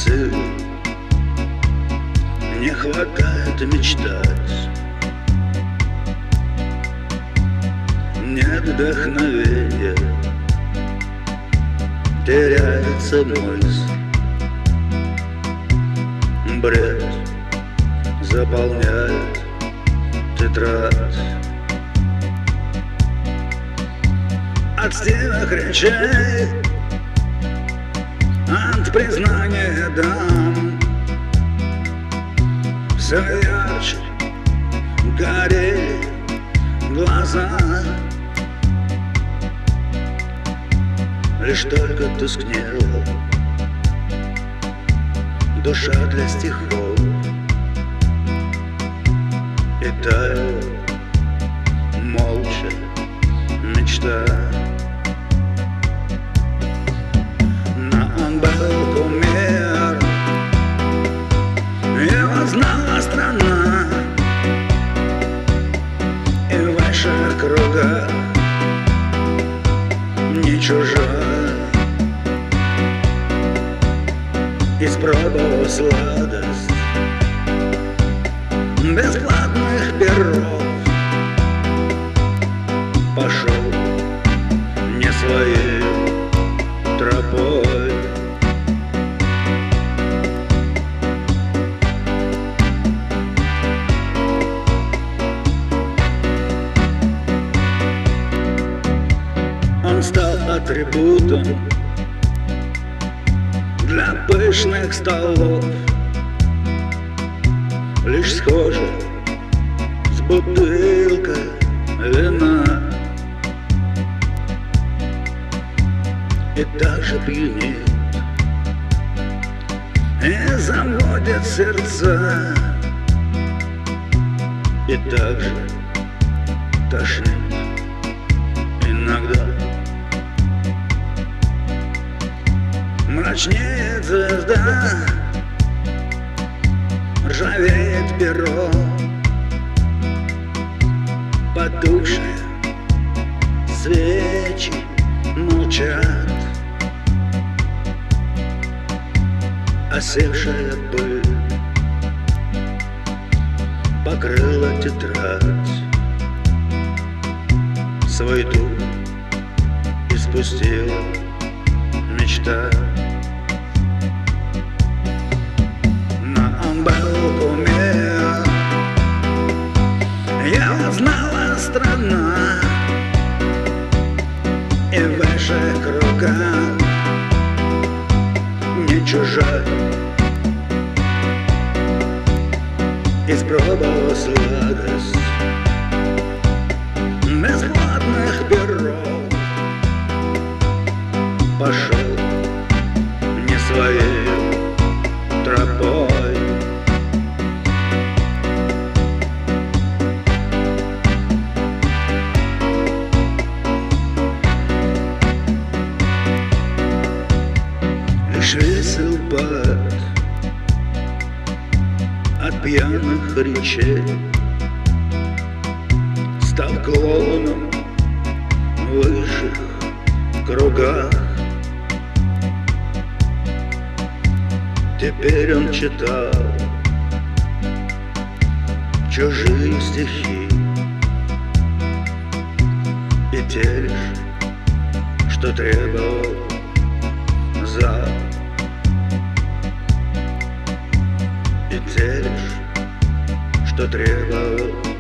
сил не хватает мечтать, нет вдохновения, теряется мысль, бред заполняет тетрадь. От стенок речей, от признания дам, все ярче горели глаза. Лишь только тускнела душа для стихов, и таяла молча мечта. На Балкумер его знала страна, и в ваших кругах не чужая. Испробовал сладость бесплатных перов, пошел не своей тропой. Он стал атрибутом для пышных столов, лишь схожий с бутылкой вина, и так же пьянит и заводит сердца, и так же тошнит иногда. Мрачнеет звезда, ржавеет перо, потухшие свечи молчат, осевшая пыль покрыла тетрадь, свой дух испустила мечта. Балкумер я узнала страна, и в ваших руках не чужая. Испробовала сладость бесплатных перов, пошел не своей тропой. Лишь весел поэт от пьяных речей стал клоуном в высших кругах. Теперь он читал чужие стихи, и те лишь, что требовал зал, и те лишь, что требовал